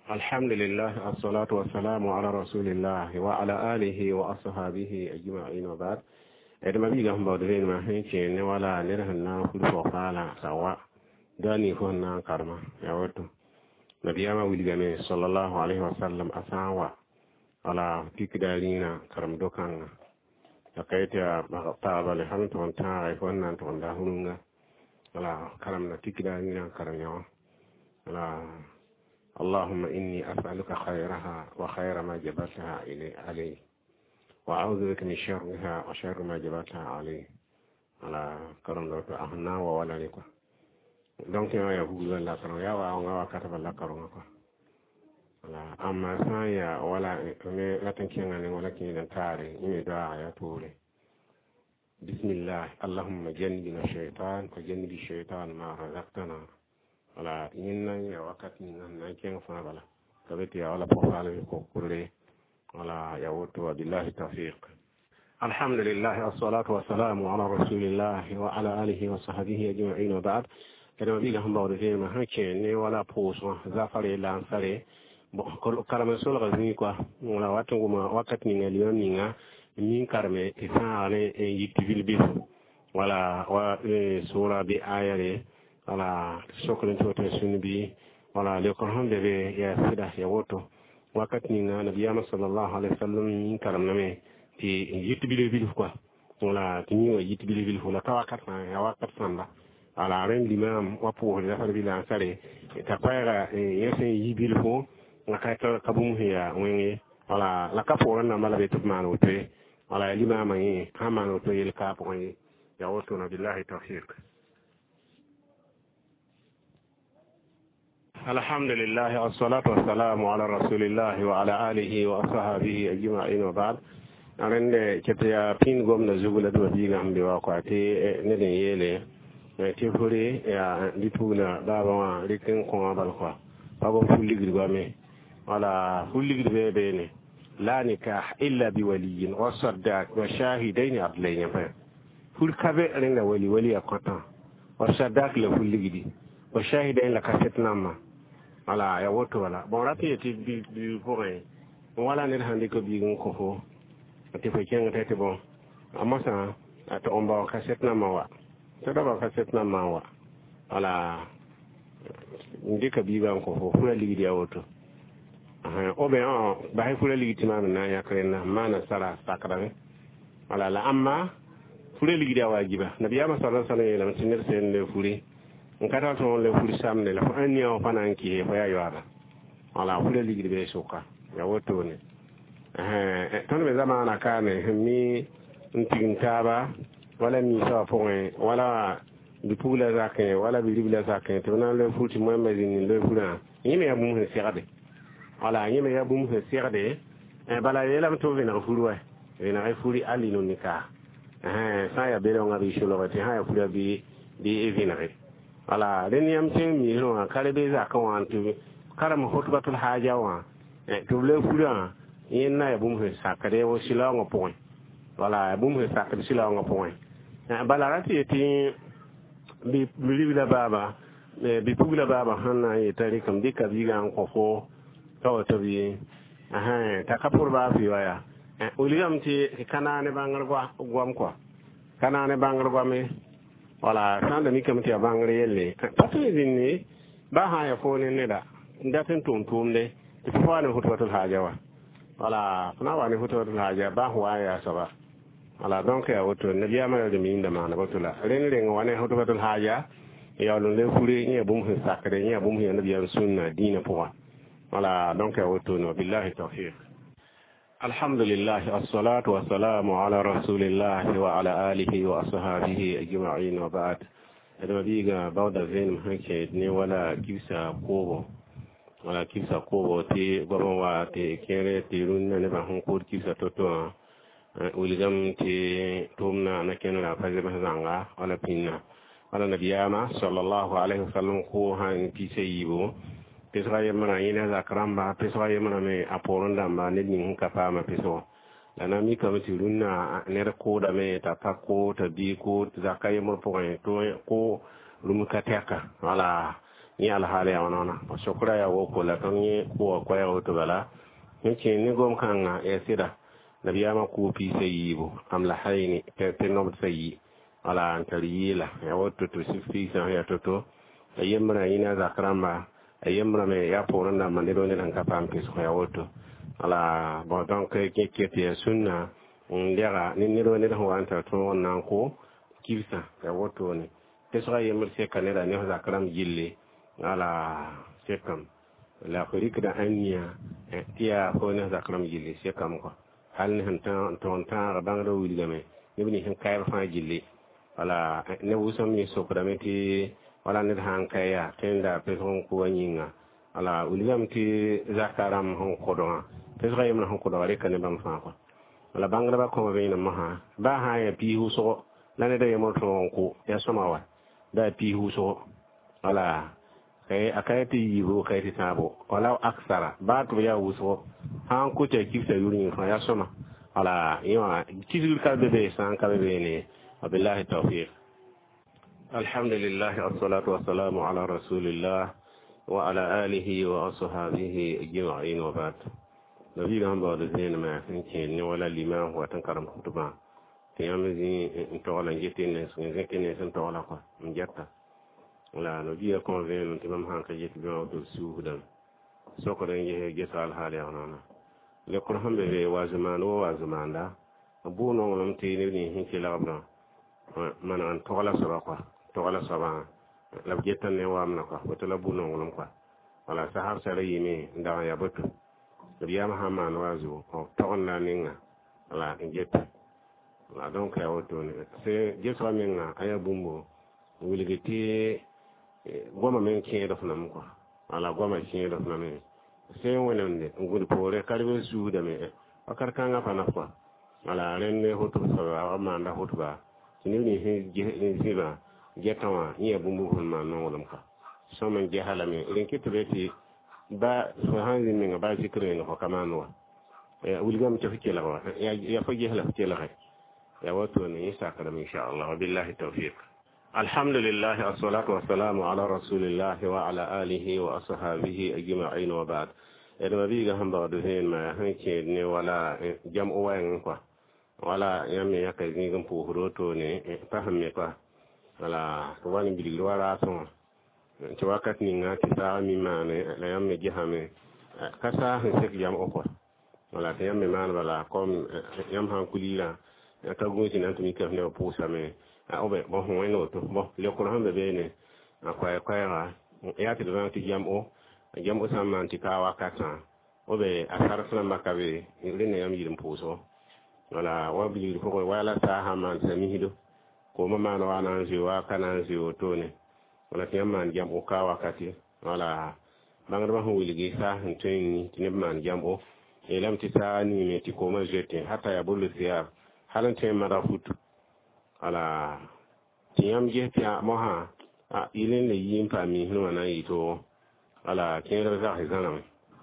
الحمد لله الصلاة والسلام على رسول الله وعلى آله وأصحابه أجمعين وبعد إذا بيجا هم بعدين ما هيك ولا نرهنا كل فقالة سواء داني فهنا كرما يا ودو نبي ما ولي صلى الله عليه وسلم أساوا على تيك دارينا كرم دوكان لقيت يا طاب الحمد وانتا فهنا توندا هنونا على كرمنا تيك دارينا كرم يوم على اللهم إني أسألك خيرها وخير ما جبلتها عليه وأعوذ بك من شرها وشر ما جبلتها عليه على كرم دوت أهنا وولا لك donc ya hulu la karo ya wa nga wa kata la karo nga ko ala amma saya wala me la tankianga ne wala kin dan tare ni do ya tore bismillah allahumma jannibna shaytan wa jannibi shaytan ma razaqtana wala inna ya wakati nan na ken fa bala kabeti ya wala pofala ko kurre wala ya woto billahi tawfiq alhamdulillah wassalatu wassalamu ala rasulillah wa ala alihi wa sahbihi ajma'in wa ba'd kada biga hamba wala ma hake ne wala poso zafare la sare ko kalama sol gazni quoi wala watu ma wakati ni ngalion ninga min karme isare yitibil bi wala wa sura bi ayare wala soklen to sunbi wala le ko hande be ya sida ya woto wakati ni na nabiyama sallallahu alaihi wasallam min karam name ti yitibil bi quoi wala tinyo yitibil bi wala tawakat na ya wakat sanda ala ren limam wapo da farbi la sare ta kwara yesen yibil fo ngaka kabum hiya wengi wala la kapo ran mala be tubman wote wala limam yi hamano to yel kapo yi ya woto na billahi tawfiq alhamdulillah wassalatu wassalamu ala rasulillah wa ala alihi wa ashabihi ajma'in wa ba'd arende ketiya pin gomna zugula do biga ambe wa kwate ne den yele tefore ya lituna baba wa rikin ko bal ko baba fulligir gome wala fulligir be ne la nikah illa bi waliyin wa saddaq wa shahidain adlayn fa ful kabe renga wali akota wa saddaq la fulligidi wa shahidain la kasetna ma wala ya woto wala bon rapi ti bi foré wala ne hande ko bi ngon ko fo ti fe kenga tete bon amasa to omba kasetna ma wa tada ba kasetna mawa ala ndika biga ko fo ligi dia woto obe ba hay fula ligi timana na ya karena mana sara sakrabe ala la amma fula ligi dia wajiba nabiyama sallallahu alaihi wasallam sinir sen le fuli ngata to le fuli samne la fa anni o fananki fa ya yara ala fula ligi be soka ya woto ne tan be zamana kane mi ntintaba wala mi sa point wala du pula zakene wala bi ribla zakene to na le futi mo mazini le fula yime ya bum he sirade wala yime ya bum he sirade bala yelam to vena fulwa vena fuli ali no nika sa ya belo ngabi shulo te ha ya fula bi evinare wala den yam tin mi no kale be zakan wan to karam hotbatul haja wa to le fula yenna ya bum he sakade wo sila ngo point wala bum he sakade sila ngo point balarati eti bi bilibila baba bi pugla baba hanna e tari kam dika biga ko fo to bi ta kapur ba fi waya uligam ti kanane bangal gwam ko kanane bangal gwame wala sanda mi kam ti bangal yelle patu ni ba ha ya fo ne da ndaten tum de fo ne hutwatul haja wa wala na wa ne hutwatul haja ba huwa ya saba ala donc ya woto ne biya ma de min da ma na botula ren ren wane hoto batul haja ya lo le furi ni bum hin sakre ni bum hin nabiya sunna dina poa ala donc ya woto no billahi tawfiq alhamdulillah assalatu wassalamu ala rasulillah wa ala alihi wa ashabihi ajma'in wa ba'd da biga bawda zen hake ne wala kisa kobo te gobo wa te kere te runna ne ba hon ko kisa toto uligam ti tumna na kenna fazima zanga wala pinna wala nabiyama sallallahu alaihi wasallam ko han ti seyibo pesra yemana ina zakramba pesra yemana me aporonda ma ne nin kapa ma peso lana mi kam ti runna ne ko da me ta ko ta bi ko zakay mo point to ko lum kateka wala ni alhaali ya wana shukra ya wo ko la ton ni ko ko ya to bala ni ci ni gom kan ya sida nabiyama ku pi sayibu am la hayni te no sayi ala antariyila ya woto to sifi sa ya to ayemra ina zakramba ayemra me ya pora na mandiro ne kan kapam ke so ya woto ala bon donc ke te sunna ndera ni niro ne ho anta to nan ko kibsa ya woto ne te so ayemra se kanera ne zakram jille ala sekam la khurika anya tiya ko ne zakram jille sekam ko hal ne han ton ta bangro wilgame ne ni han kayr fa jille wala ne wusam ni sokrameti wala ne han kaya tenda pe hon ko nyinga wala wilgam ti zakaram hon ko do te so yemna hon ko do rek ne bam fa ko wala bangra ba ko be na maha ba ha ya pi huso la ne de yemo to ko ya somawa da pi huso wala kay akayati yibo kayti sabo wala aksara ba to ya wuso han ko te kifta yuri fa ya soma ala yima kizul ka bebe san ka bebe ne wabillahi tawfiq alhamdulillah wassalatu wassalamu ala rasulillah wa ala alihi wa ashabihi ajma'in wa ba'd nabi gamba da zain ma kinke ne wala liman wa tan karam kutuba tiyamazi to wala jete ne sun zake ne sun to wala ko njata wala no biya convene timam hanka jeti be do suudan soko den je gesal haali onana le ko hambe be wazumanda bu no ngam ti ni hinki labna man an tola saba la jetan ne wamna ko wato la bu no ngam ko wala sahar sare yimi nda ya botu biya mahaman wazu ko tonna ninga wala jetta la donc ya wato ne se jeso minga aya bumbo wuligiti goma men kin da funam ko ala goma kin da funam se wonande ngul pore kalbe suuda me akar kanga pana ko ala renne hoto so amanda hoto ba ni hiba jetawa ni bumbu hon ma no lam ka so men je halame ren kitbeti ba so hanzi min ba zikre ngo kamano wulgam ci fikela wa ya fa je hala fikela ya wato ne isa kalam insha Allah billahi tawfiq alhamdulillah wassalatu wassalamu ala rasulillah wa ala alihi wa ashabihi ajma'in wa ba'd edo biga hamba do hen ma hanke ne wala jam'u wayan ko wala yamme yakay ni gam pu roto ne fahamme ko wala to wani bidig wala son ci wakat ni ngati sa mi mane la yamme jihame kasa hen sek jam'u ko wala te yamme man wala comme yam han kulila ta gonti nan to mi kafne pu same obe bo hono to bo le ko hambe be ne akwa ra ya ti do ti jam'u samman ti kawa katan obe asar sunan makabe ni ne yam yirim puso wala wabli ko wala sa haman samihido ko mama no wana ziwa kana ziwo to ne wala tiyamman jam'u kawa kati wala bangar ba huligi sa hintin tinman jam'u elam ti sa ni me ti ko ma jete hatta ya bulu siyar halan te mara futu ala tiyam jete moha a ilin le yin fami hinwa na yito ala kera za hizana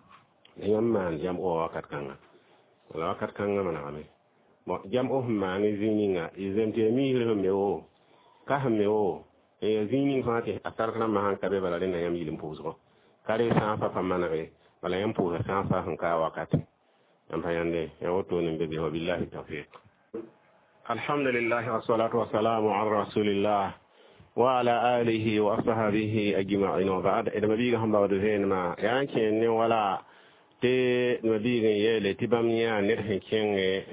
yamman jam'u wakat kanga wala wakat kanga mana ame bo jam'u ma ni zininga izemte mi le mewo ka mewo e zinin fati asar kana ma han kabe bala na yam yilim puzo kare sa fa mana re bala yam puzo sa fa han ka wakati am fayande ya woto ni be billahi tawfiq alhamdulillah wassalatu wassalamu ala rasulillah wa ala alihi wa ashabihi ajma'in wa ba'd idan mabiga hamba da zain ma yanke ne wala te mabiga yele tibamiya ne hinken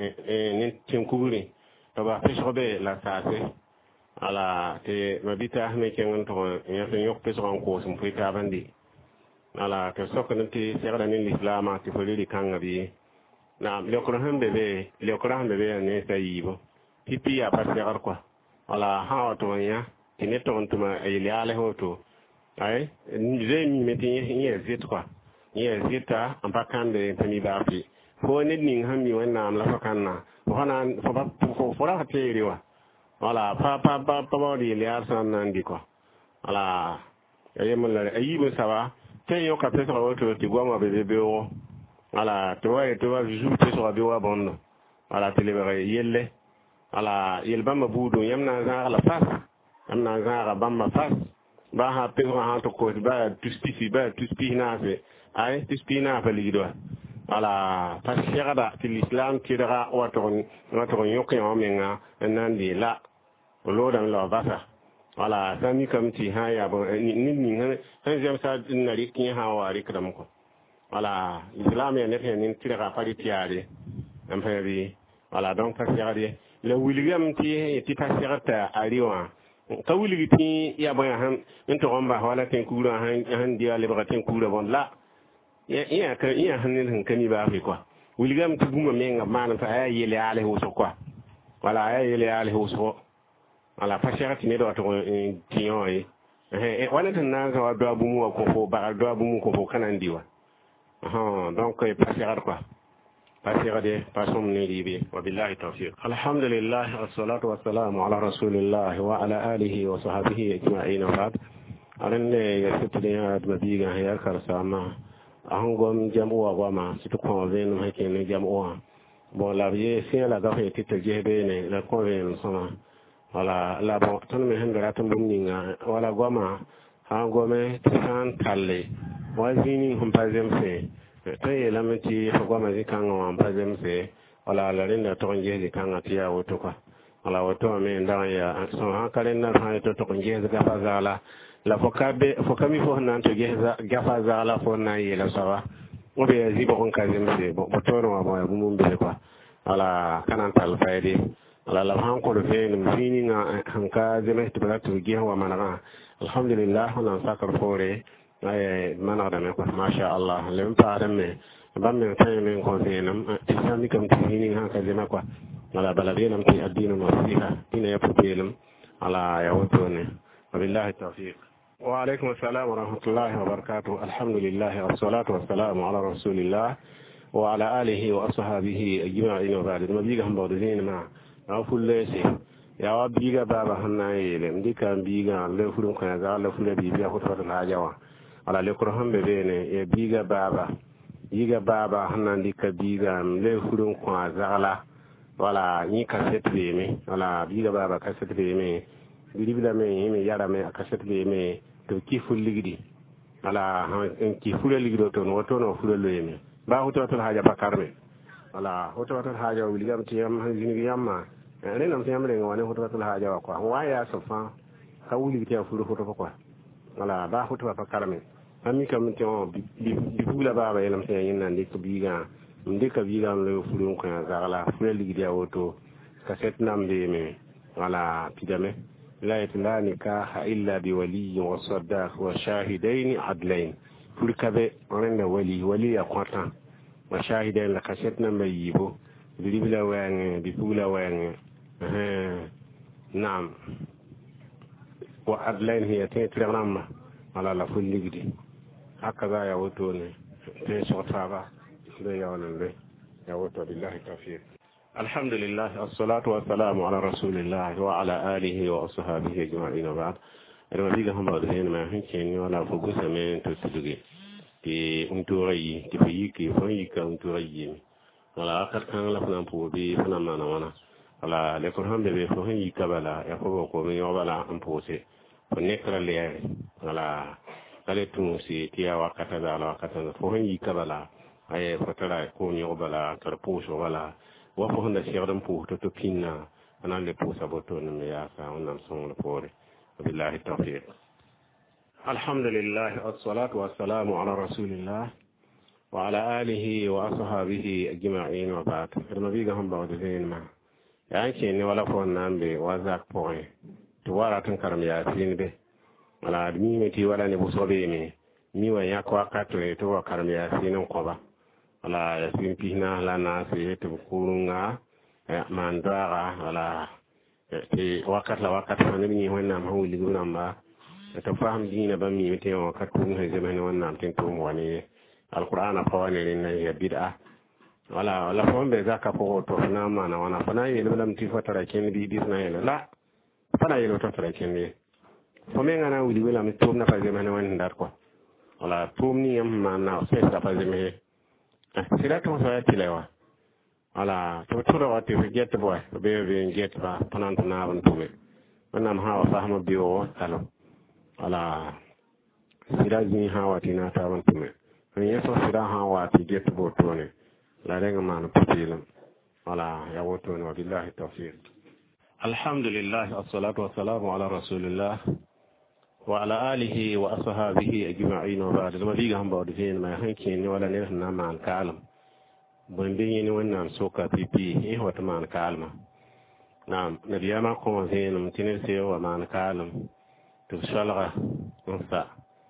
ne tin kuburi to ba fishobe la sase ala te mabita me ken to ya sen yok peso ko sum fita bandi ala ke sokon ti segala ni islam ti folili kanga bi na le ko hambe be ne sayibo pipi ya pa segar ko ala ha to ya ine to ntuma ile ale hoto ay zemi meti ye zit quoi ye zita ampakande tani bafi ko ne ning hammi wanna am la fakanna hona fo ba fo ra teriwa wala pa di ile arsan nandi ko wala yemul la ayibu sawa ten yo ka peso hoto ti goma be o wala to wa ju peso be wa bondo wala telebere yelle wala yelbama budu yamna za la fas amna zara bamba fas ba ha pe ha to ko ba tuspi na fe ay tuspi na fa ligido ala pa shagada til islam kidara wato yoke o menga nan di la lo dan lo basa ala sami kamti ha ya bo ni han jam sa na rikin ha wa rikram ko ala islam ya ne fe ni kidara pa di tiare am fa bi ala donc pa shagade le wiligam ti pa shagata ariwa ka wiligi ti ya bo han into gomba wala ten kura han dia le ba ten kura bon la ya hanin kani ba fi kwa wiligam ti guma menga man fa ay yele ale ho so kwa wala ay yele ale ho so wala fashati ne do to tiyon wala tan na ga do abu mu ko fo ba do abu mu ko fo kanan diwa donc fashati quoi fashati pasom ne libi wa billahi tawfiq alhamdulillah wassalatu wassalamu ala rasulillah wa ala alihi wa sahbihi ajma'in wa ba'd arande ya sitliya admabiga ya karsama ahongom jam'uwa gwama situ konven hake ne jam'uwa bon la vie c'est la gafe tite jebe ne la konven sama wala la bon ton me hendra tan dum ninga wala gwama hangome tan talle wazini hum pazem se te lamati ko gwama zikanga am pazem se wala la rinda to ngeje kanga tiya woto ka wala woto me ndaya so ha kalen na ha to ngeje ga fazala la fokami fo nan to gafa za la fo na yi la sawa o be zibo on kazim se bo toro ma bo mum be quoi ala kanan tal faydi ala la han ko fe nim fini nga hanka zeme to bala to gi wa manara alhamdulillah on sakar fore ay manara me ko masha Allah lem pa me bamme tay men ko fenam isami kam fini hanka zeme quoi ala baladinam ti adinu nasiha ina ya pupelam ala ya wotone wabillahi tawfiq. وعليكم السلام ورحمة الله وبركاته الحمد لله والصلاة والسلام على رسول الله وعلى آله وأصحابه أجمعين وبعد ما بيجا هم بعدين ما أقول لسه يا بيجا بابا هناي لم دي كان بيجا لفلون كان زال لفلون بيجا خطوة الحاجة على لكرهم ببينه يا بيجا بابا هنا دي كبيجا لفلون كان زال ولا نيكاسيت بيمي ولا بيجا بابا كاسيت بيمي bidibila me yara me akaset be me to kiful ligidi ala en kiful ligido to no to no fulo lemi ba hoto to haja bakarme ala hoto to haja wiligam tiyam hanjini yamma ene nam tiyam le ngone hoto to haja ko wa ya sofa ka wuli tiya fulo hoto ko ala ba hoto bakarme ami kam tiyo bi bula baba yelam tiyan nan de ko biga ndika biga le fulo ko ya zala fulo ligidi auto kaset nam be me ala pidame لا نكاح إلا بولي وصداق وشاهدين عدلين كل كذا عندنا ولي أقوى وشاهدين لكشتنا ميبو بلا وين بقولا وين نعم وعدلين هي تيترام على لفول لجدي هكذا يا وتوني تيسوتابا ده يا ولد يا وتو بالله التوفيق. الحمد لله الصلاة والسلام على رسول الله وعلى آله وصحبه أجمعين وبعد أنا بيجا هم بعدين ما هنكين ولا فوق سمين تسدقي تي أنتوري تفيكي فيك أنتوري ولا أكثر كان لفنا بودي فنا ما نوانا ولا لكن هم بيجي فهي كبلا يفوق قومي وبلا أمبوسي فنكر اللي ولا قالتهم سي تيا وقت هذا ولا وقت هذا فهي كبلا أي فترة قومي وبلا تربوش وبلا وفو هندا شيغدم بو تو كينا انا لي بو سابوتو نمي ياسا ونام سون فوري وبالله التوفيق. الحمد لله والصلاة والسلام على رسول الله وعلى آله وأصحابه أجمعين وبعد لما بيجا هم بعد زين ما يعني كأني ولا فون نام بي وزاك بوي توارا تنكرم ياسين بي ولا أدمي متي ولا نبوسو بي مي وياك وقت تو كرم ياسين وقبا wala yasin pihna la na se te kurunga mandara wala te wakat fa ni wonna ma wuli gunamba to faham dina ba mi te wakat kun he zaman wonna tin to mo wani alquran fa wani ni ya bid'a wala fa be zaka po to na ma na wana fa na yi lam ti fatara ken bi disna yana la fa na yi to fatara ken ni fo me ngana wuli wala mi to na fa zaman wonna ndar ko wala to ni yam ma na se ta fa zaman sila to so ya tilewa ala to wa te get boy be get ba panan na ban tume manam ha wa fahma biyo talo wala sira jin hawati na ta wan tume en yeso sira hawati get botone la renga man papilam wala ya wotone wa billahi tawfiq alhamdulillah wassalatu wassalamu ala rasulillah wa ala alihi wa ashabihi ajma'in wa ba'd ma biga hamba da fen mai hankin wala ne na man kalam bon bin ni wannan soka pipi wata man kalma na'am nabiyama ko fen mutine se wa man kalam to shalga unsa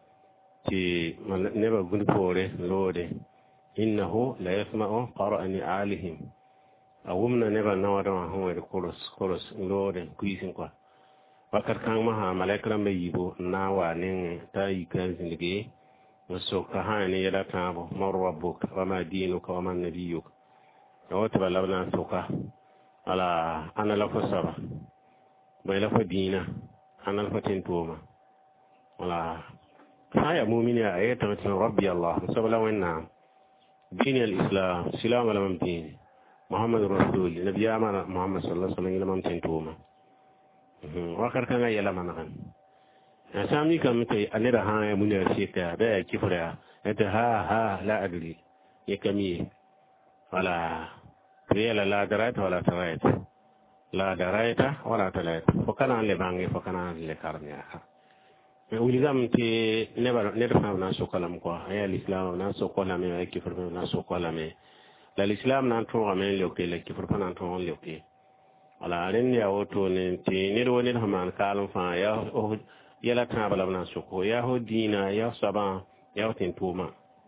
ti neba gulpore lode innahu la yasma'u qara'ani alihim awumna neba nawada wa ho de kolos lode kuisin kwa wakar kan maha malaikara mai yibo na wa nin ta yi kan zindige wasu ka hani ya da tabo marwabbuk wa ma dinuka wa man nabiyuk da wata balabna soka ala ana lafa saba bai lafa dina ana lafa tintoma wala haya mu'mini a ayata mutum rabbi allah sabala wannan dini al-islam silam ala mamdini muhammad rasul nabiya mana muhammad sallallahu alaihi wasallam tintoma wakar kan ay yala manakan sami kam tay anira ha ya mun sheka da ya kifra ta ha la adri ya kami wala riyala la darata wala tarait la daraita wala tarait fo kana le bangi fo kana le karnya uligam te never na sokalam ko ya l'islam na sokalam ya kifra na sokalam la l'islam na to ramen le ko le kifra na to le ko wala ren ya woto ne ti ne do ne haman kalon fa ya yala ta bala na soko ya ho dina ya saba ya tin tuma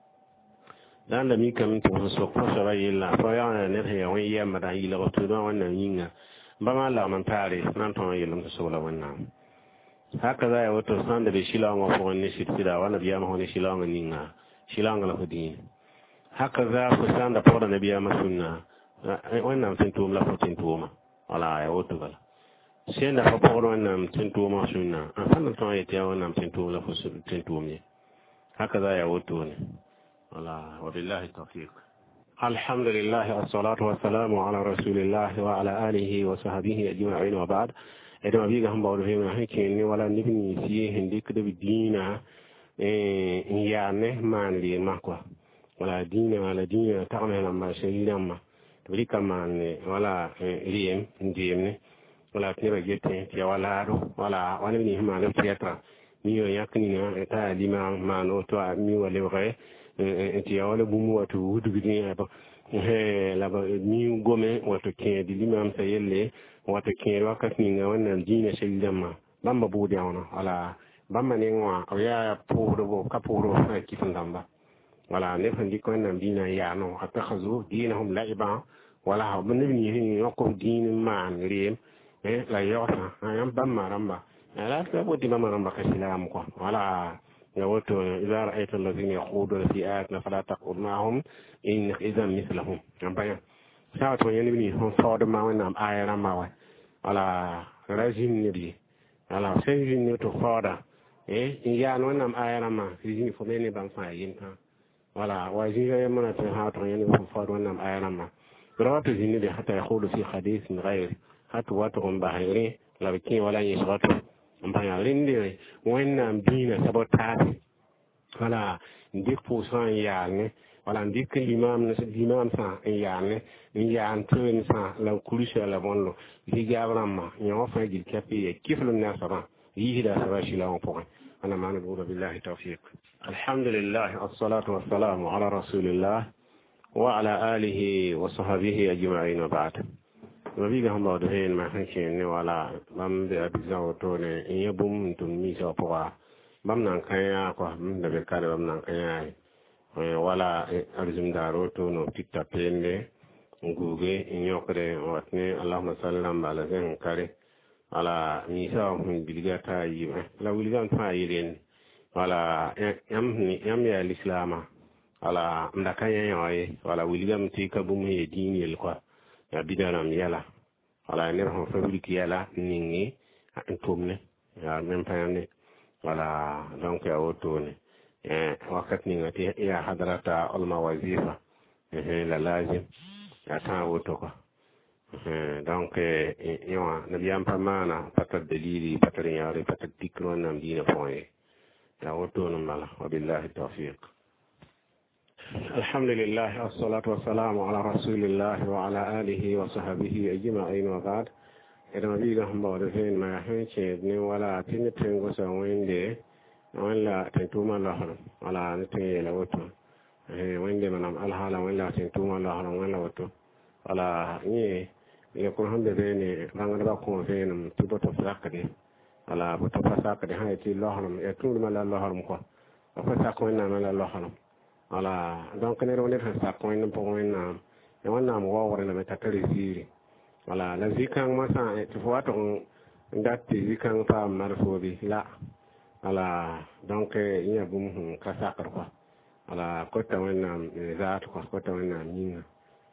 dan da mi kam to so ko saba yilla fa ya ne ya wani ya mada yilla ko to don wannan yinga ba ma la man tare nan to yilla so la wannan haka za ya woto san da shi la ma fo ne shi tida wala biya ma ne shi la ma ninga shi la ngala ko din haka za ku san da poda ne biya ma sunna wannan tin tuma la ko tin tuma wala ya woto bala sai da fa poro wannan tinto ma sunna an san to ya ta wannan tinto la fa tinto me haka za ya woto ne wala wa billahi tawfiq alhamdulillah wassalatu wassalamu ala rasulillah wa ala alihi wa sahbihi ajma'in wa ba'd idan bi ga hamba da fema hakin ne wala nibni siye hindi kada bidina ya ne man li makwa wala dina ta'amala ma shay'an ma tuli kamane wala riem ndiem wala tira gete ya wala ro wala wala ni ma le teatra ni yo yakni na ta lima mano to mi wala re ti ya wala bumu watu wudu gidi ba he la ba ni gome watu ke di lima am sayelle watu ke wakati ni wannan dina shildama bamba budi ona wala bamba ne ngwa ya puro bo kapuro kifan damba wala ne fandi ko nan dina ya no atakhazu dinahum la'iba wala ha bin ni yoko din man riem la yota ayam bamma ramba ala ka bodi bamma ramba ka silam ko wala ya woto idza ra'aita alladhina yakhuduna fi ayatina fala taqul ma'hum in idhan mithlahum ambaya sa to yani ni hon fawde ma wana aya ramba wala rajin ni wala sai ni to fawda ya no wana aya ramba ni fo ne ban fa yinta wala wajiga yamana to ha to yani hon fawde wana aya ramba روات الزنيد حتى يقول في حديث غير حتى واتهم بحيرين لكن ولا يشغطوا بحيرين دي وين بينا سبوتات ولا نديك فوسان يعني ولا نديك الإمام سان يعني تون سان لو كلش على بونلو يجي أبرام يوفى يجي كفي كيف الناس ران يجي ده سباشي لهم فوق أنا ما نقول بالله توفيق الحمد لله الصلاة والسلام على رسول الله وعلى آله وصحبه أجمعين وبعد وبيجا هم بعد هين ما حكين ولا بام بأبزاو تونه يبوم تمي سوبوا بام نانكايا كوا بام دبكار بام نانكايا ولا أرزم دارو تونو تيتا بينه غوغي نيوكري واتني اللهم صل على زين كاري على ميسا من بيجا تايم لا ويلجان تايرين ولا يم يا الإسلام wala mdakanya yoy wala wilgam ti kabum he dini el kwa ya bidanam yala wala ner ho fabriki yala ningi antumne ya même payane wala donc ya otone wakat ni ngati ya hadrata al mawazifa la lazim ya ta oto ko donc yo nabiyam pamana patat dalili patat yare patat dikron nam dina point يعودون الله وبالله التوفيق. الحمد لله والصلاة والسلام على رسول الله وعلى آله وصحبه أجمعين وبعد. إذا ما بيجهم بعد فين ما يحمي ولا تنتهي وين دي ولا تنتوما الله ولا نتهي لوتو وين دي منام الحالة ولا تنتوما الله ولا وتو ولا يكون هم بيني بعند بكون فين تبغى تفرقني ولا بتفرقني هاي تي الله يكون ما لا الله مكوا أفرقنا ما لا الله ولا donc ne ronde sa ko en po en e wonna mo wawre na meta tari ziri wala la zikan ma sa e to wato ndatti zikan fa marfo bi la wala donc ina bum ka sakar ko wala ko ta wonna zaat ko ta wonna min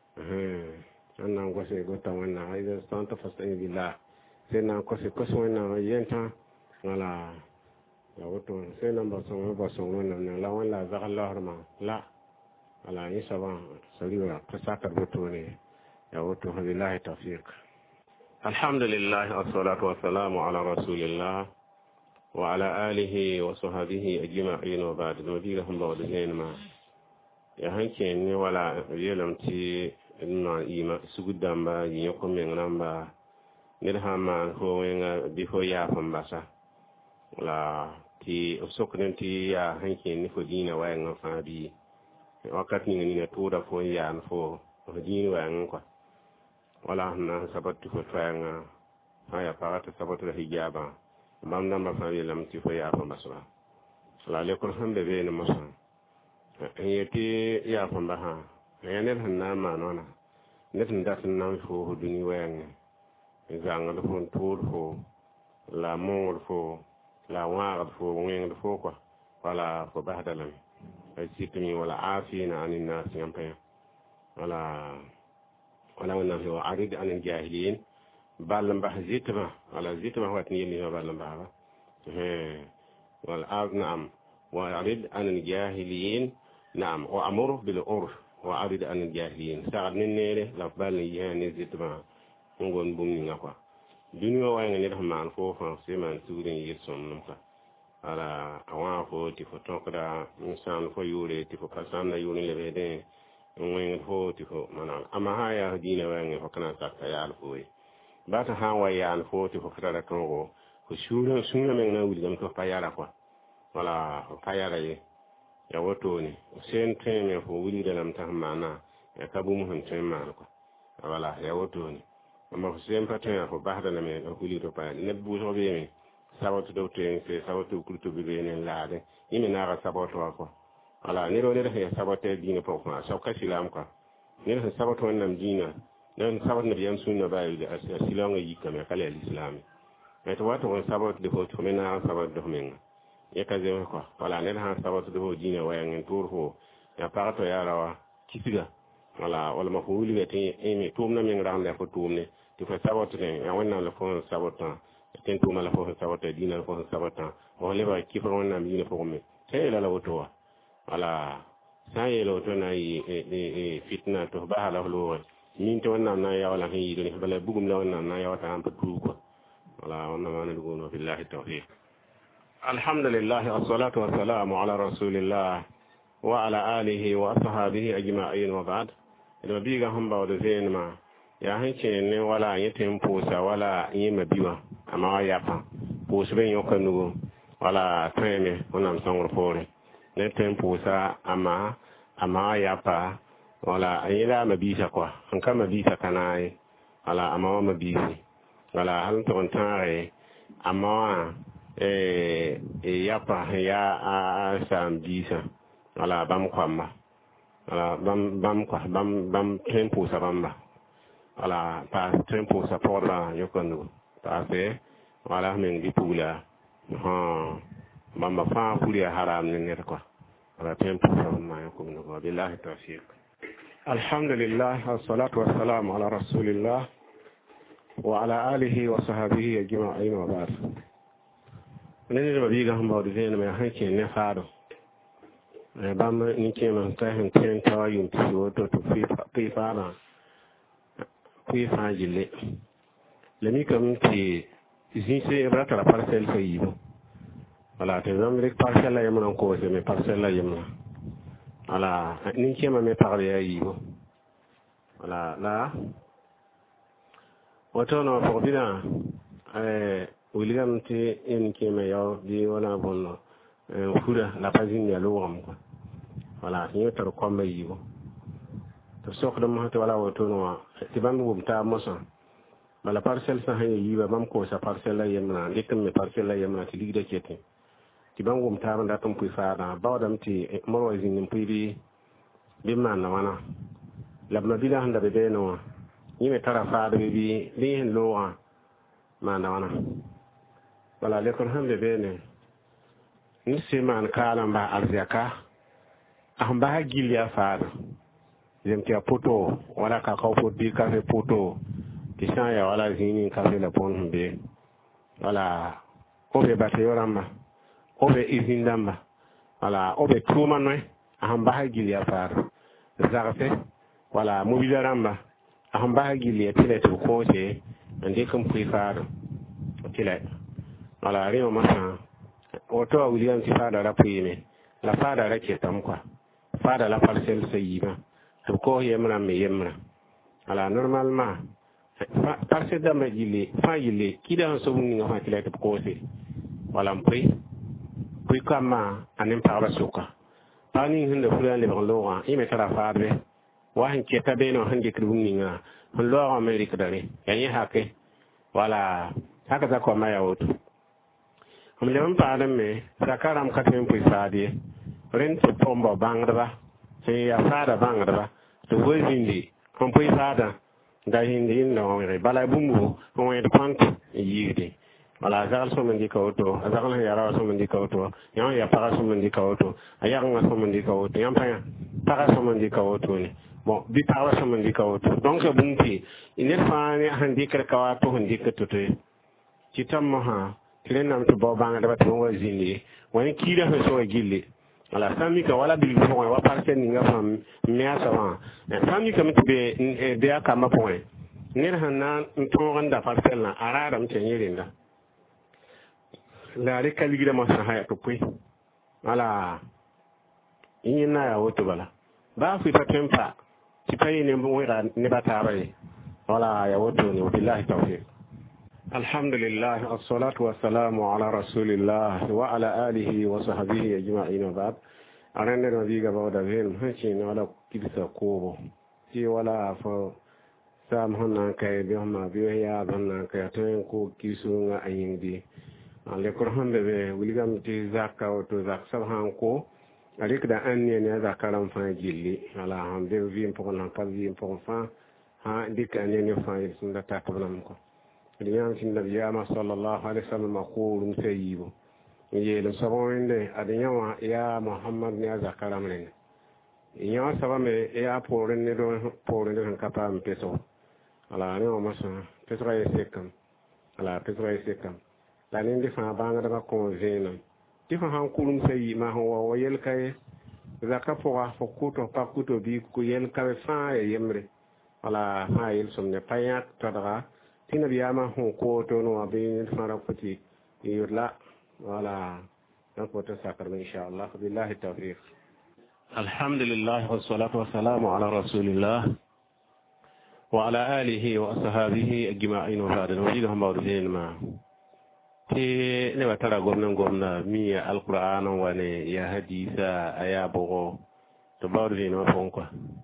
annan ko se go ta wonna ay da santa fastani billah sai na ko se ko so wonna yenta wala ya wato sai nan ba son wannan la wala za Allah ma la ala yi saban sariwa ka sakar wato ne ya wato billahi tawfiq. Alhamdulillah wassalatu wassalamu ala rasulillah wa ala alihi wa sahbihi ajma'in wa ba'd. Nabi rahim ba wadin ma ya hanke ne wala yelamti na ima sugudan ba yin ko men namba ne ha ma ko wenga bi ho ya fambasa wala ti soknen ti ya hanke ni fo dina wayan fa bi wakati ni na tura fo ya fo dina wayan ko wala na sabatu fo fanga aya parata sabatu da hijaba mam namba fa bi lam ti fo ya fa masra la le ko hambe be na masa yeti ya fa ha ya ne hanna ma nona ne tin da tin na fo duni wayan zanga do fo tur fo la mor fo la waad fo ngeng fo ko wala fo bahdalan ay sitmi wala afina anin nas yampa wala wana fi arid anil jahilin balam bah zitma wala zitma wat ni ni balam bah wal na'am wa arid anil jahilin na'am wa amuru bil urf wa arid anil jahilin sa'ad nene la bal yani zitma ngon bum ni ngakwa duniya wa ngani da man fo fa se man turin yirson numka ala awa fo ti fo tokda insan fo yure ti fo kasan na yure le de ngwen fo ti fo mana ama haya dina wa ngani fo kana sakka ya al fo ba ta ha wa ya al fo ti fo kara kongo ko shura sunna men na wuli gam to payara kwa wala payara ye ya woto ni sen teme fo wuli da lam ta mana ya kabu mu han tema kwa wala ya woto ni amma ko sem patin ko bahda na me ko li to pa ne bu so be mi sabato do ten se sabato kulto be ne laade imi na ga sabato ko ala ni ro ne de sabato dina ko ma so ka silam ko ne de sabato nam dina nan sabato ne yam sunna ba yi da silam yi kame kala islam e to wato on sabato de ko to me na sabato do men e ka je ko wala ne ha sabato do dina wa ngin tur ho ya parto ya rawa kisiga wala ma ko wuli te imi tumna men rande ko tumne ti fa sabato ne ya wannan la fon sabato ten tuma la fon sabato dina la fon sabato o le ba ki fa wannan mi ne fo me te la woto wala sai lo to na yi fitna to ba hala lo min to wannan na ya wala hin yi ne bala bugum la wannan na ya wata am patu ko wala wannan ma na dugo no billahi tawfiq. Alhamdulillah wassalatu wassalamu ala rasulillah wa ala alihi wa ashabihi ajma'in wa ba'd. Idan biga hamba da zainma ya hanke ne wala yitin pusa wala yima biwa amma ya fa pusa ben yokanugo wala treme onam sangor fore ne tem pusa amma ya fa wala ayila mabisa kwa an kama bisa kanai wala amma mabisi wala hal to tare amma ya fa ya a sam bisa wala bam kwamba wala bam tempo sabamba wala pa tempo sapora yokondo ta fe wala men di pula bamba fa puli haram ne ko wala tempo sabamba yokondo ko billahi tawfiq. Alhamdulillah wassalatu wassalamu ala rasulillah wa ala alihi wa sahbihi ajma'in wa ba'd. Ne ne biga hamba de ne me hanke ne fado bam ni kema ta hen ten ta yum ti woto to fi fara fi fajile le mi kam ti isin se rata la parcelle fayibo wala te zamrik parcelle yemna ko se me parcelle yemna wala ni kema me parle ya yibo wala la wato no ko bina William te en kema yaw di wala bonno fura la pagine ya lo am ko wala ni tar ko ma yibo to sok dum hato wala wato no ti ban wum ta mosa wala parcelle sa hay yiba mam ko sa parcelle yemna dikem me parcelle yemna ti ligde kete ti ban wum ta da tum pu faada bawdam ti mo wazin nim pu bi man na wana labna bila handa be no ni me tara faada bi hen lo wa man na wana wala le kon hambe be ne ni se man kala ba arzaka ahamba ha gilya faada yem ti poto wala ka ka di ka fe poto ti san ya wala zini ka fe la pon be wala o be bate yoramba o be izindamba wala o be tuma noy ahamba ha gilya faada zagfe wala mobile ramba ahamba ha gilya tile to ko je ande kam pu faada tile wala riyo masa oto William ti faada ra puime la faada ra ke tam kwa faada la parcelle sayiba to ko yemra me yemra ala normalement parcelle da me gili fa gili kida so bunni nga tile to ko se wala mpri kama anem pa suka pani hinde fulan le banloa ime tara faade wa hin ke tabe no hande krubunni nga lo America dare yanyi hake wala haka za ko maya woto le man pa me sakaram katem pu faade ren to pombo bangda se ya faada bangda to wozindi on pu faada da hindi no re bala bumbu on e pant yide wala zal so mendi ka auto azal ya ra so mendi ka auto yan ya para so mendi ka auto aya nga so mendi ka auto yan pa para so mendi ka auto ni bon bi para so mendi ka auto donc so bunti ine fa ni handi kar ka wa to handi ka to ci tam mo ha kilenam to bo banga da to wa zindi wani kira so gille wala sami ka wala bil ko wa parce ni nga fam me asawa sami ka mutbe be aka ma point ner hanan to ganda parce na arara mte nyirinda la re kaligida ma sa haya to pui wala inna ya woto bala ba fi patempa ti payi ne mo wira ne batare wala ya woto ni billahi tawfiq alhamdulillah as-salatu was-salamu ala rasulillah wa ala alihi wa sahbihi ajma'in ba'd arende no diga bawda ven hanci no wala kibisa ko ti wala fo sam honna kay bi homa bi ya donna kay to ko kisu nga ayindi le ko hambe be wiligam ti zakka to zak sabhan ko arik da anne ne zakaram fa jilli ala hambe vi pour na pas vi pour fa ha dik anne ne fa sunda ta ko nam ko diyan tin da yama sallallahu alaihi wasallam ko sayibo yele sabonde adinyawa ya muhammad ne zakaram ne ya sabame ya poren ne do poren ne kapa mpeso ala ne o masa petra yesekam ala petra yesekam la ne ndifa banga da ko zena difa han kulum sayi ma ho wa yel kay zakapo fo kuto pa kuto bi ku yel kay fa yemre ala ha yel somne payak tadara tina biyama ho ko to no abi fara fati yurla wala nako ta sakar inshallah billahi tawfiq alhamdulillah wassalatu wassalamu ala rasulillah wa ala alihi wa ashabihi ajma'in wa ba'da wajidahum ba'dhin ma te ne watara gomna mi alquran wa ne ya hadisa aya bogo to ba'dhin wa fonko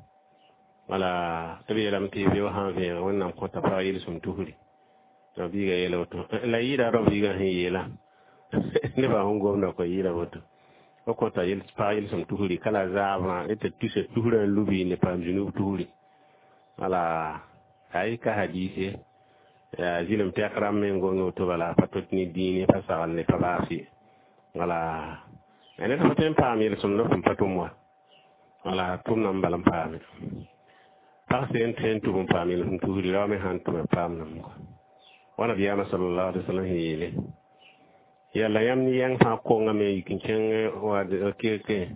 wala tabi lam ti bi wa hanve wannan ko ta fa'il sum tuhuri to biga yelo to la yida ro biga yela ne ba hongo ndo ko yila woto ko ta yel fa'il sum tuhuri kala zama ete tuse tuhura lubi ne pam junu tuhuri wala ay ka hadisi ya zilim te akram men gongo to wala patot ni dini fasal ne pabasi wala ene to tempa mi sum no patumwa wala tum nam balam pami parce en tentu bum pami no tuhuri rawme han to pam nam ko wana biya sallallahu alaihi wasallam yele yalla yamni yang fa ko ngame yikin wa de keke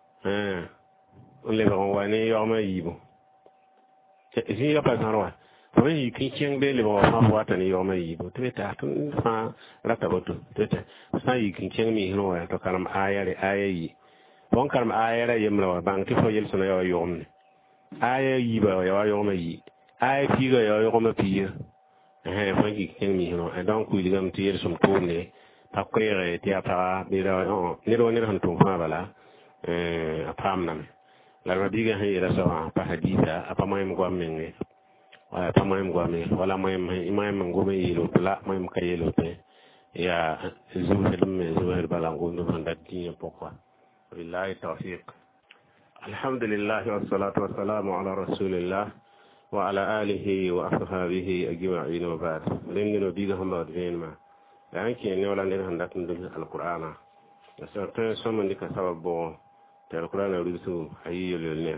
le ba wani yo ma yibo ji ya pa sanwa to yi kin chen be le ba fa wata ni yo mai yi to ta tun fa rata boto to ta sa yi kin chen mi no ya to karam aya yi bon karam aya ra yem la bang ti fo yel so yo yom ne aya yi ba yo mai yi aya ti ga yo ma pi fa yi kin mi no donc ku digam ti yel som tourne pa ko yere ti apa bi ra ni ro ni han to fa bala apam nam la rabiga hayra sawa pa haditha apa moy mo gwamme pa moy mo gwamme wala moy imam ngome yelo la moy mo kayelo te ya zuhir balango no ndati pokwa billahi tawfiq alhamdulillah wassalatu wassalamu ala rasulillah wa ala alihi wa ashabihi ajma'in wa ba'd lengino biga hamba wadema yanki ne wala ne handatun dum alqur'ana certain somme ndika sababo القرآن يريده حيي لله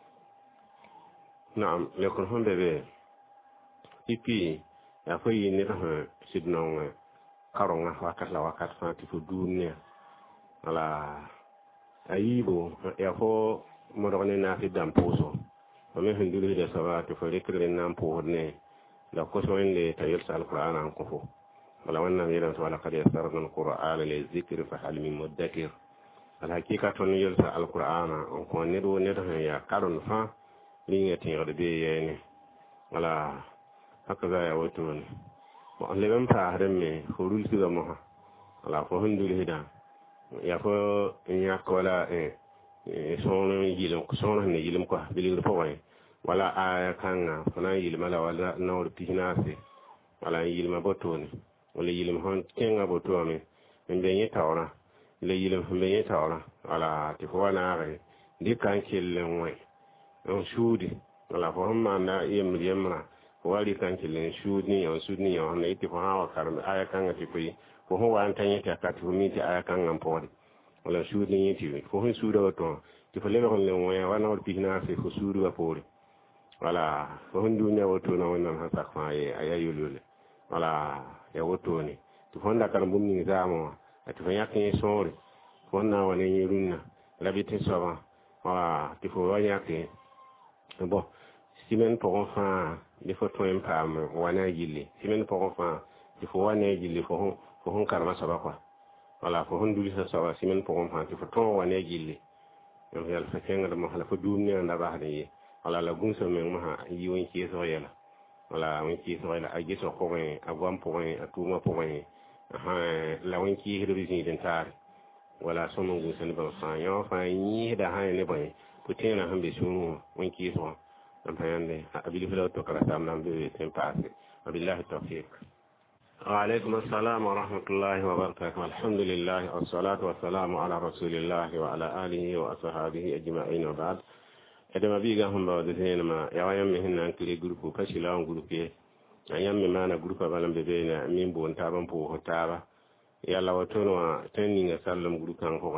نعم لكن هم بebe ipi akwai nira sidnon karonga wakat fa ti fu dunya ala ayibo ya fo modone na fi dam poso o me hindulu de sawa ti fo rekre nan po ne la ko so ende tayel sal qur'an an ko fo wala wanna yira wala qad yasarna al-qur'ana li dhikri fa hal min mudakkir الحقيقة تنيل القرآن وكون ندو ندو يا كارون فا لين يتيغد بي يعني ولا هكذا يا وطن وأن لبن فاهرمي خلول كذا مها ولا فهن دول هدا يا فو نياك ولا سون يجيلم كوا بليغ فوين ولا آية كان فنا يجيلم ولا نور بيناسي ولا يجيلم بطوني ولا يجيلم هون كينغ بطوني من بين يتاورا le yilim me yeta ala ti fo na re di kan killen we on shudi ala fo ma na yemra wali kan killen shudi on ne ti fo ha wa karme aya kan ti fi fo ho wa tan yeta ka ti mi ti aya kan ngam podi wala shudi yeti fo hun sudo to ti fo le on le we wa na wal pigna fi fo sudu wa podi wala fo hun dunya woto na wannan ha sakfa aya yulule wala ya woto ni ti fo nda kan bum ni zamo ati fa yakin sori wonna wala yirunna labite soba wa tifo wanyake bon simen pour enfin des photos impam wana yili simen pour enfin tifo wana yili fo hon karma soba quoi wala fo hon duli soba simen pour enfin tifo to wana yili yo yal fa kenga de mahala fo dumni anda ba hade wala la gunso men ma yi won ki so yela wala won ki so yela aji so ko ben agwam point atuma point la won ki hido bi den tare wala somo gu sen ba fa yo fa yi da ha ne ba putina hambe sunu won ki so am payande abili filo to kala sam nam be ten passe wabillahi tawfiq wa alaykum assalam wa rahmatullahi wa barakatuh alhamdulillah wassalatu wassalamu ala rasulillah wa ala alihi wa ashabihi ajma'in wa ba'd edema biga hamba de senema ya wayam hinna kile grupu kashila on grupu ayam mi mana grupu balam be na min bon taban po hotaba yalla watono taninga sallam gudu kan ko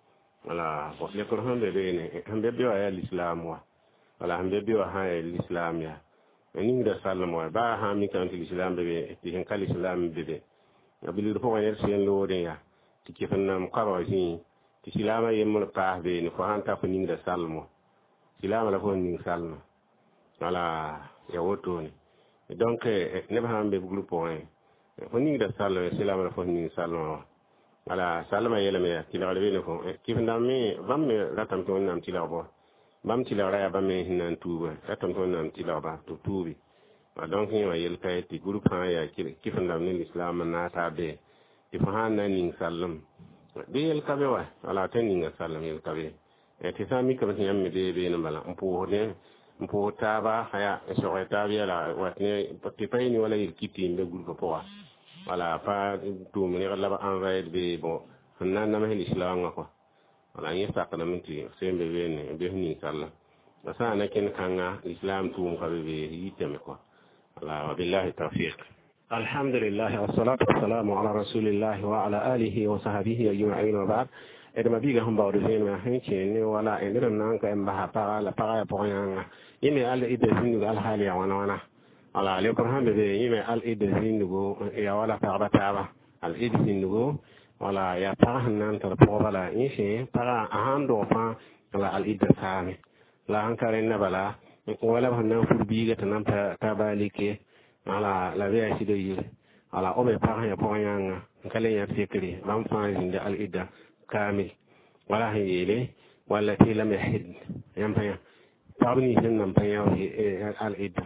wala ko le ko hambe be ne hambe be wa al-islam wa wala hambe be wa ha al-islam ya ninga sallam wa ba ha mi kan al-islam be ti hen kal islam be abili ko wa yersen lo de ya ti ke fanna mu qaro ji ti silama yemul pa be ni ko hanta ko ninga sallam silama la ko ninga sallam wala ya woto ni donc ne ba hambe groupe point foni da sallo silama la foni sallo ala salama yele me tila le ne fo kif ndami bamme ratam to nam tila bo bam tila ra bamme hinan tuba ratam to nam tila ba to tubi donc ni wa yel kay ti groupe ya kif ndam ni islam na ta be ti fa hanna ni sallam be yel kabe wa ala tan ni sallam yel kabe ti sami ka tin yamme be ne bala mpo taba haya so ta be la watne ti pay ni wala yel kiti be groupe po wa wala pa tu mini la ba envoyer be bon nan na mahil islam ko wala yi sa kana minti sembe be ne be ni salla basa na ken kanga islam tu ko be yiteme ko wala wabillahi tawfiq alhamdulillah wassalatu wassalamu ala rasulillah wa ala alihi wa sahbihi ajma'in wa ba'd edema biga hum bawde fen ma hanci ni wala e ndem nan ko en ba pa la pa po yanga yimi al ide sinu al hali wana ala le ko hambe be yime al idin go ya wala ta'aba al idin go wala ya tahannan tar po wala ishi para ahando fa ala al idin sami la hankare na bala wala hanna furbiga tanam ta balike ala la be asido yire ala obe pa ya poyanga kale ya fikri bam fa inda al idda kamil wala hiyele wala ti lam yahid yampa tabni hinnam pa ya al idda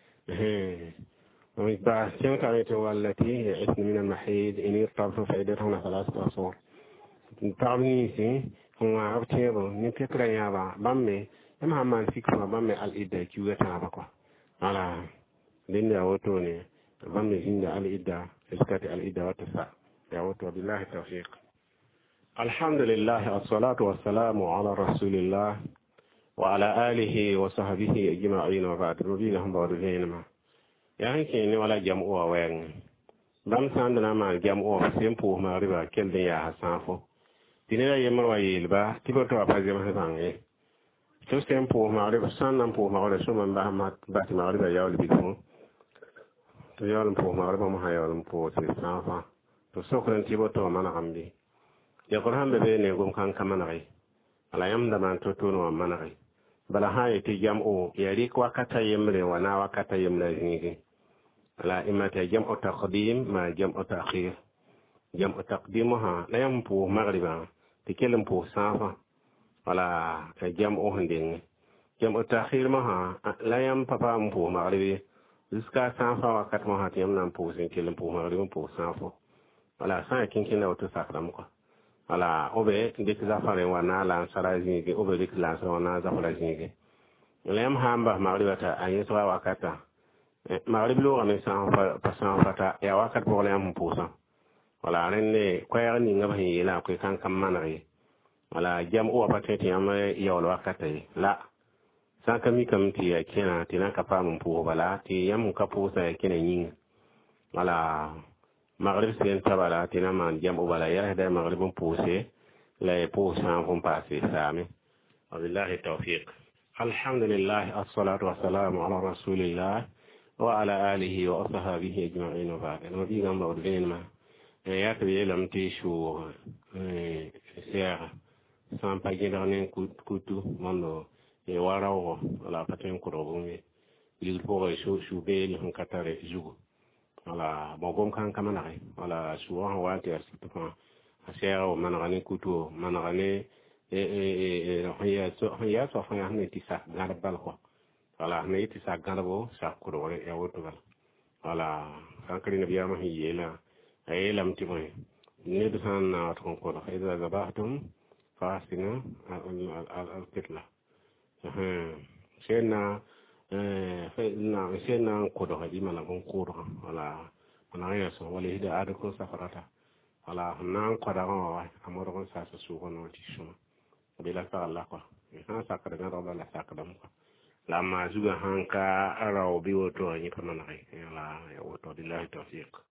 ويبقى كانت والتي هي اسم من المحيض إن يرتبط فائدتهن 3 أشهر تعبني سي هو عبتيبو نفكر يابا بامي أما ما نفكر بامي الإدة كيوغا تابقوا على لين يوتوني بامي زند الإدة إسكات الإدة وتسع يوتو بالله التوفيق. الحمد لله الصلاة والسلام على رسول الله وعلى آله وصحبه أجمعين وبعد ربيهم بارزينما يعني كيني ولا جمعوا وين بام ساندنا ما جمعوا سيمبو ما ربا كل دنيا حسانفو tinira yema wa yelba tiboto apaze ma bange to sempo ma re sanna po ma re suma ba ma ba ti ma re ba yawl bitu to yawl po ma re ba ma yawl po ti safa to sokran tiboto mana ambi ya qur'an be ne gum kan kamana rai ala yam da man to to no mana rai bala haye ti jam'o ya ri ko kata yemre wa na wa kata yemre zingi ala imata jam'u taqdim ma jam'u ta'khir jam'u taqdimuha la yam po maghriba تكلم بو سافا ولا جمع هندين جمع تأخير مها لا يم بابا مبو مغربي زسكا سافا وقت مها تيم نام بو سنكلم بو مغربي بو سافا ولا سان كين لو تسافر مكو ولا أوبي ديك زافر وانا لا سرازيني أوبي ديك لا سوانا زافرازيني لا يم هامبا مغربي تا أيسوا وقتا مغربي لو غني سافا بسافا تا يا وقت بولا يم بو سافا wala renne koyar ni ngaba hila ko kan kam manari wala jam o patete am yawol wakate la saka mi kam ti ya kena tina ka pam pu bala ti yam ka pu sa kena yin wala maghrib sen tabala tina man jam o bala ya da maghrib pu se la pu sa fon passe sami wabillahi tawfiq alhamdulillah as-salatu wassalamu ala rasulillah wa ala alihi wa ashabihi ajma'in wa ba'd nabi gamba wadina ya to yelam ti shu sera san pa gina ne kutu mondo e warawo la paten ko robumi il pour shu be ni katare jugo ala bogom kan kamana ai ala shu wa wati asituma sera o manane kutu manane ya so fa ne ti sa garbal ko ala ne ti sa garbo sa ko re ya woto ala kan kali ne biya ma hiyela أي لم تبغي ندفن تنقل إذا ذبحتم فاسنا القتلة سينا سينا قدوة دي ملا قدوة ولا أنا يسوع ولا هذا أدركون سفرته ولا نان قدوة أمرهم ساسسوه نوتيشون بلا سأل لك ها سكرنا ربنا لا سكرنا لما زوجها هنكا أراو بيوتو يفهمنا لا يوتو بالله توفيق